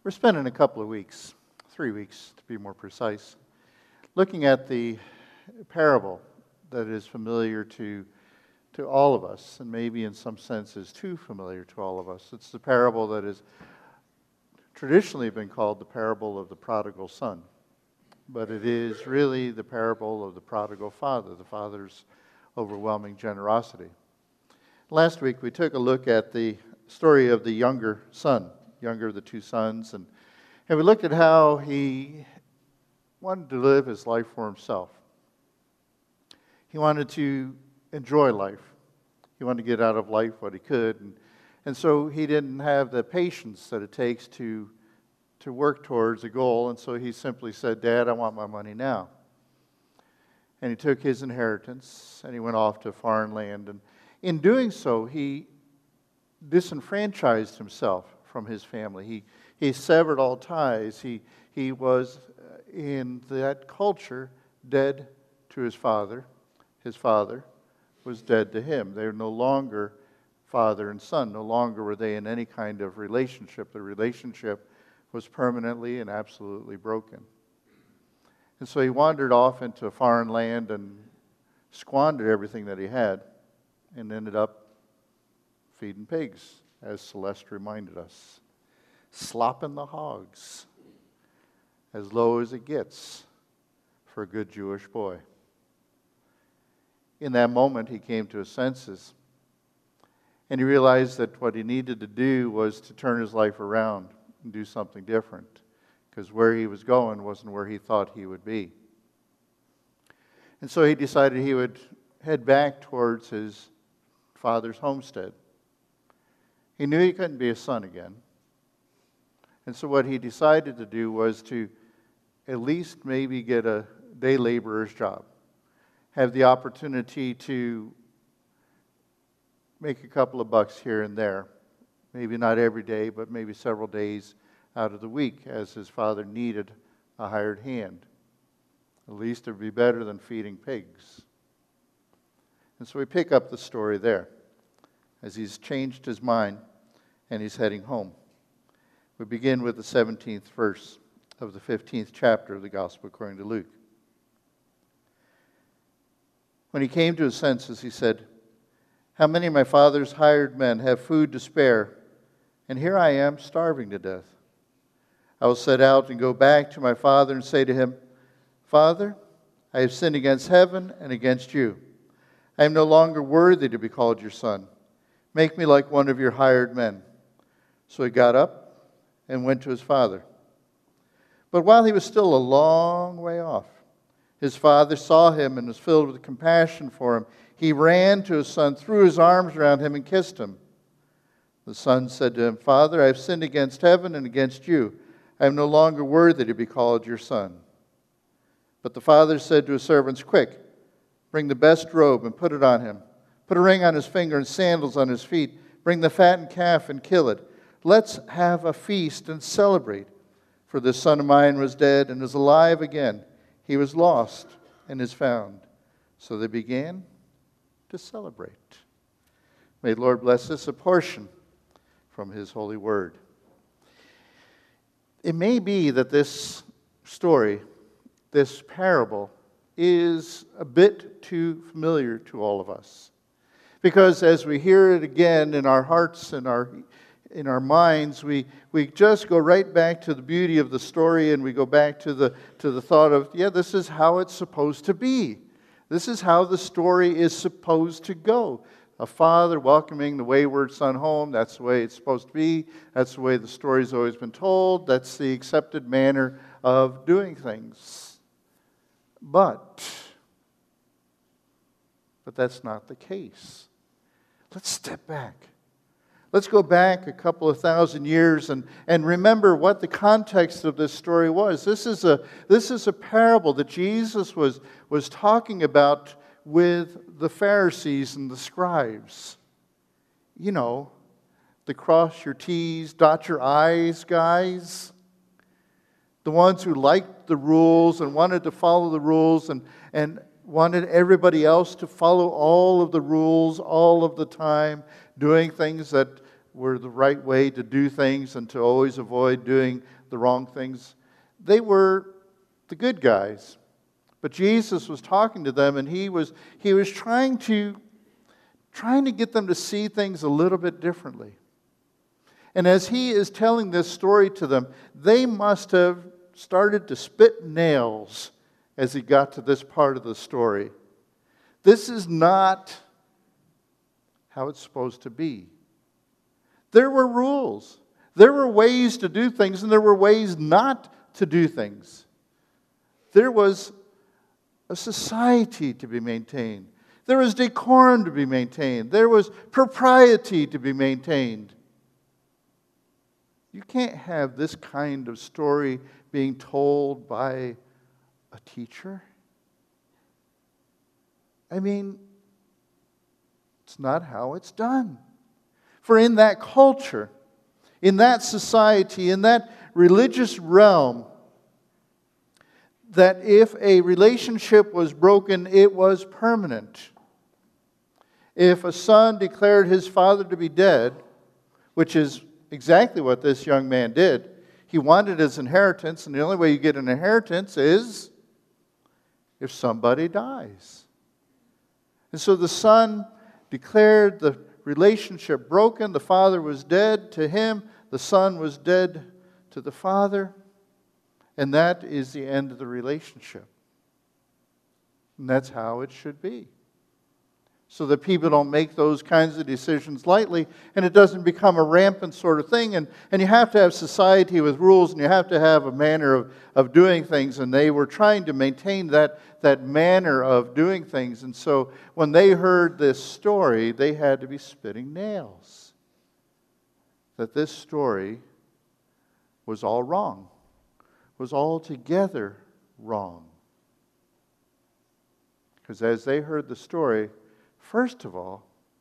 We're spending a couple of weeks, 3 weeks to be more precise, looking at the parable that is familiar to all of us, and maybe in some sense is too familiar to all of us. It's the parable that has traditionally been called the parable of the prodigal son. But it is really the parable of the prodigal father, the father's overwhelming generosity. Last week we took a look at the story of the younger son, younger of the two sons, and we looked at how he wanted to live his life for himself. He wanted to enjoy life. He wanted to get out of life what he could, and so he didn't have the patience that it takes to work towards a goal, and so he simply said, "Dad, I want my money now." And he took his inheritance, and he went off to a foreign land, and in doing so, he disenfranchised himself from his family. He severed all ties. He was, in that culture, dead to his father. His father was dead to him. They were no longer father and son. No longer were they in any kind of relationship. The relationship was permanently and absolutely broken. And so he wandered off into a foreign land and squandered everything that he had and ended up feeding pigs, as Celeste reminded us. Slopping the hogs, as low as it gets for a good Jewish boy. In that moment, he came to his senses, and he realized that what he needed to do was to turn his life around and do something different, because where he was going wasn't where he thought he would be. And so he decided he would head back towards his father's homestead. He knew he couldn't be a son again. And so what he decided to do was to at least maybe get a day laborer's job, have the opportunity to make a couple of bucks here and there, maybe not every day, but maybe several days out of the week, as his father needed a hired hand. At least it would be better than feeding pigs. And so we pick up the story there, as he's changed his mind and he's heading home. We begin with the 17th verse of the 15th chapter of the Gospel according to Luke. When he came to his senses, he said, "How many of my father's hired men have food to spare, and here I am starving to death? I will set out and go back to my father and say to him, 'Father, I have sinned against heaven and against you. I am no longer worthy to be called your son. Make me like one of your hired men.' So he got up and went to his father. But while he was still a long way off, his father saw him and was filled with compassion for him. He ran to his son, threw his arms around him, and kissed him. The son said to him, 'Father, I have sinned against heaven and against you. I am no longer worthy to be called your son.' But the father said to his servants, 'Quick, bring the best robe and put it on him. Put a ring on his finger and sandals on his feet. Bring the fattened calf and kill it. Let's have a feast and celebrate. For this son of mine was dead and is alive again. He was lost and is found.' So they began to celebrate." May the Lord bless us a portion from His holy word. It may be that this story, this parable, is a bit too familiar to all of us. Because as we hear it again in our hearts and in our minds, we just go right back to the beauty of the story, and we go back to the thought of, this is how it's supposed to be. This is how the story is supposed to go. A father welcoming the wayward son home. That's the way it's supposed to be. That's the way the story's always been told. That's the accepted manner of doing things. But that's not the case. Let's step back. Let's go back a couple of thousand years and remember what the context of this story was. This is a parable that Jesus was talking about with the Pharisees and the scribes. You know, the cross your T's, dot your I's guys. The ones who liked the rules and wanted to follow the rules and wanted everybody else to follow all of the rules all of the time, doing things that were the right way to do things and to always avoid doing the wrong things. They were the good guys. But Jesus was talking to them, and he was trying to get them to see things a little bit differently. And as he is telling this story to them, they must have started to spit nails as he got to this part of the story. This is not how it's supposed to be. There were rules. There were ways to do things, and there were ways not to do things. There was a society to be maintained. There was decorum to be maintained. There was propriety to be maintained. You can't have this kind of story being told by a teacher. I mean, it's not how it's done. For in that culture, in that society, in that religious realm, that if a relationship was broken, it was permanent. If a son declared his father to be dead, which is exactly what this young man did, he wanted his inheritance, and the only way you get an inheritance is if somebody dies. And so the son declared the relationship broken. The father was dead to him. The son was dead to the father. And that is the end of the relationship. And that's how it should be. So that people don't make those kinds of decisions lightly, and it doesn't become a rampant sort of thing. And you have to have society with rules, and you have to have a manner of doing things. And they were trying to maintain that manner of doing things. And so when they heard this story, they had to be spitting nails. That this story was all wrong. Was altogether wrong. Because as they heard the story, first of all,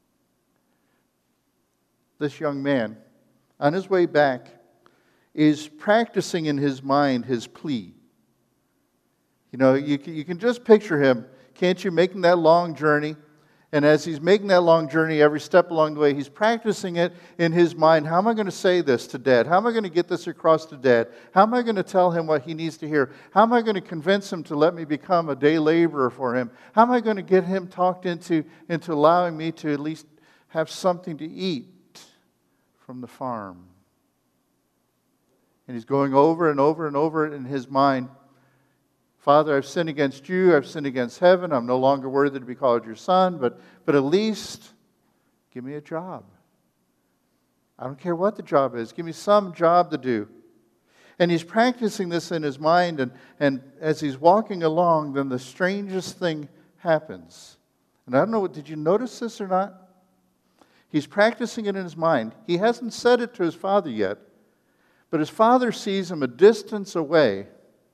this young man, on his way back, is practicing in his mind his plea. You know, you can just picture him, can't you, making that long journey. And as he's making that long journey, every step along the way, he's practicing it in his mind. How am I going to say this to Dad? How am I going to get this across to Dad? How am I going to tell him what he needs to hear? How am I going to convince him to let me become a day laborer for him? How am I going to get him talked into allowing me to at least have something to eat from the farm? And he's going over and over and over in his mind. Father, I've sinned against you. I've sinned against heaven. I'm no longer worthy to be called your son, but at least give me a job. I don't care what the job is. Give me some job to do. And he's practicing this in his mind, and as he's walking along, then the strangest thing happens. And I don't know, did you notice this or not? He's practicing it in his mind. He hasn't said it to his father yet, but his father sees him a distance away.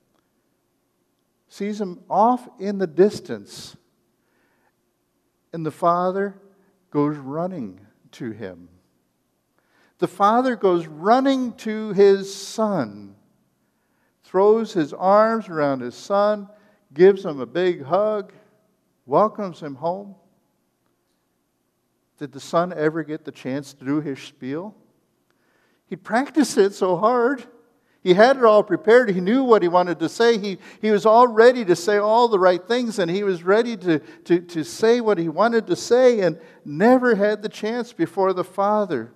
Sees him off in the distance. And the father goes running to him. The father goes running to his son, throws his arms around his son, gives him a big hug, welcomes him home. Did the son ever get the chance to do his spiel? He practiced it so hard. He had it all prepared. He knew what he wanted to say. He was all ready to say all the right things, and he was ready to say what he wanted to say, and never had the chance before the father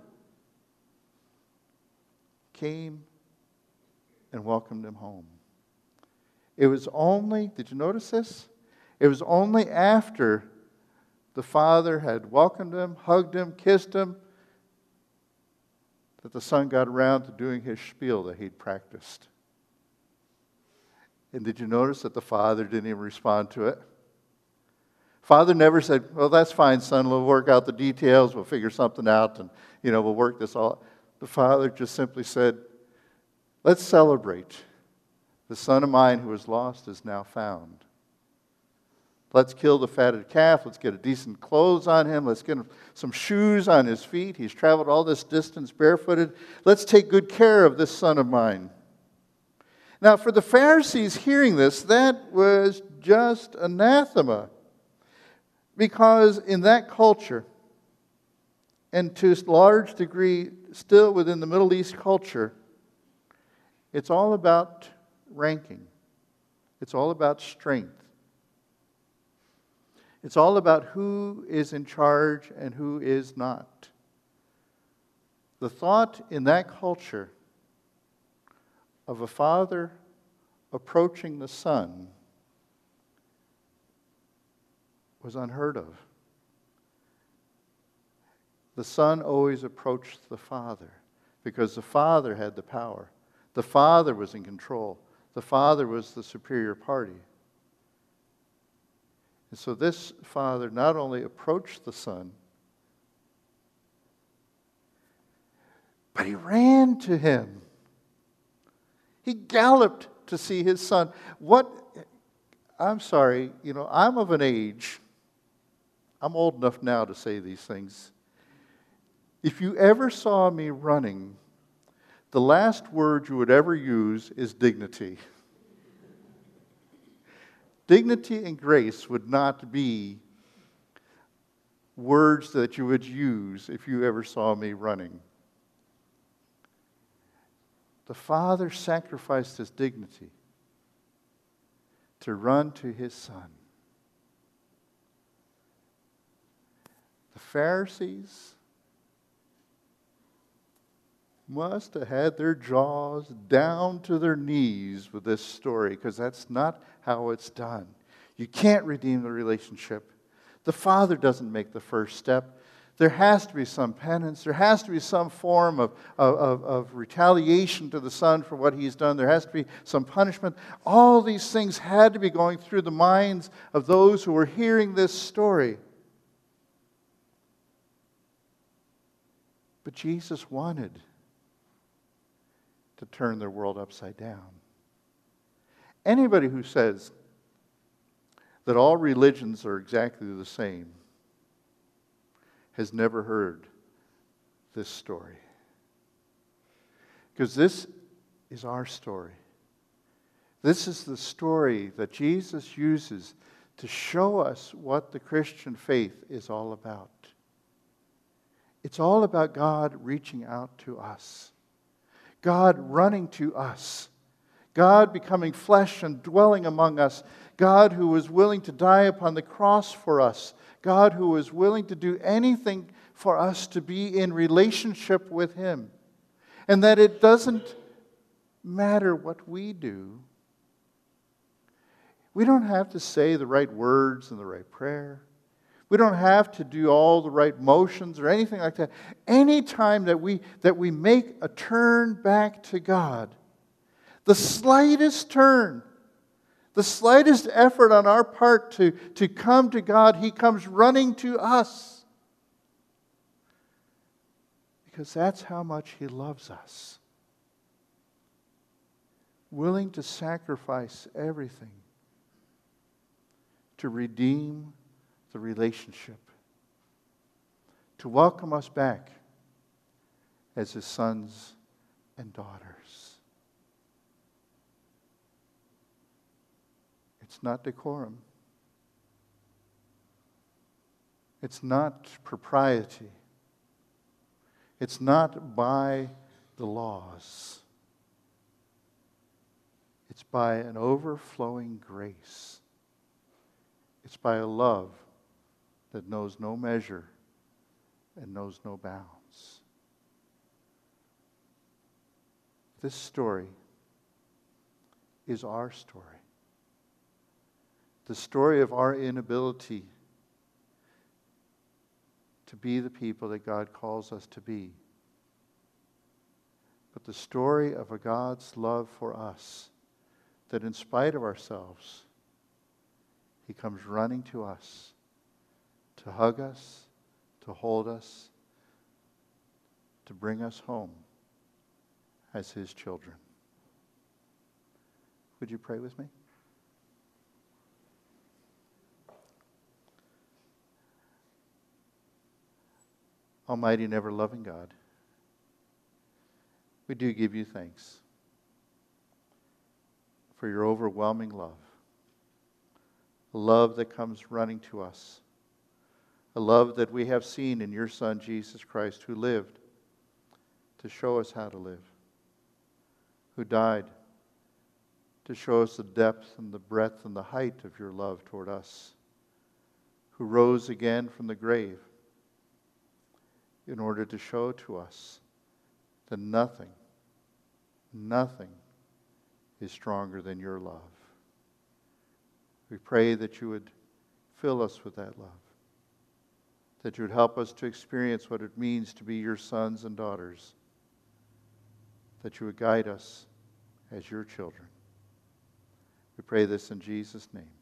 came and welcomed him home. It was only, did you notice this? It was only after the father had welcomed him, hugged him, kissed him, that the son got around to doing his spiel that he'd practiced. And did you notice that the father didn't even respond to it? Father never said, well, that's fine, son, we'll work out the details, we'll figure something out, and we'll work this all. The father just simply said, let's celebrate. The son of mine who was lost is now found. Let's kill the fatted calf. Let's get a decent clothes on him. Let's get him some shoes on his feet. He's traveled all this distance barefooted. Let's take good care of this son of mine. Now, for the Pharisees hearing this, that was just anathema. Because in that culture, and to a large degree still within the Middle East culture, It's all about ranking. It's all about strength. It's all about who is in charge and who is not. The thought in that culture of a father approaching the son was unheard of. The son always approached the father because the father had the power. The father was in control. The father was the superior party. And so this father not only approached the son, but he ran to him. He galloped to see his son. I'm sorry, I'm of an age, I'm old enough now to say these things. If you ever saw me running, the last word you would ever use is dignity. Dignity and grace would not be words that you would use if you ever saw me running. The father sacrificed his dignity to run to his son. The Pharisees must have had their jaws down to their knees with this story, because that's not how it's done. You can't redeem the relationship. The father doesn't make the first step. There has to be some penance. There has to be some form of retaliation to the son for what he's done. There has to be some punishment. All these things had to be going through the minds of those who were hearing this story. But Jesus wanted to turn their world upside down. Anybody who says that all religions are exactly the same has never heard this story. Because this is our story. This is the story that Jesus uses to show us what the Christian faith is all about. It's all about God reaching out to us. God running to us. God becoming flesh and dwelling among us. God who was willing to die upon the cross for us. God who was willing to do anything for us to be in relationship with Him. And that it doesn't matter what we do. We don't have to say the right words and the right prayer. We don't have to do all the right motions or anything like that. Any time that we make a turn back to God, the slightest turn, the slightest effort on our part to come to God, He comes running to us. Because that's how much He loves us. Willing to sacrifice everything to redeem the relationship, to welcome us back as His sons and daughters. It's not decorum. It's not propriety. It's not by the laws. It's by an overflowing grace. It's by a love that knows no measure and knows no bounds. This story is our story. The story of our inability to be the people that God calls us to be. But the story of a God's love for us, that in spite of ourselves, He comes running to us, to hug us, to hold us, to bring us home as His children. Would you pray with me? Almighty and ever-loving God, we do give You thanks for Your overwhelming love, a love that comes running to us, a love that we have seen in Your Son, Jesus Christ, who lived to show us how to live, who died to show us the depth and the breadth and the height of your love toward us, who rose again from the grave in order to show to us that nothing is stronger than your love. We pray that you would fill us with that love, that you would help us to experience what it means to be your sons and daughters, that you would guide us as your children. We pray this in Jesus' name.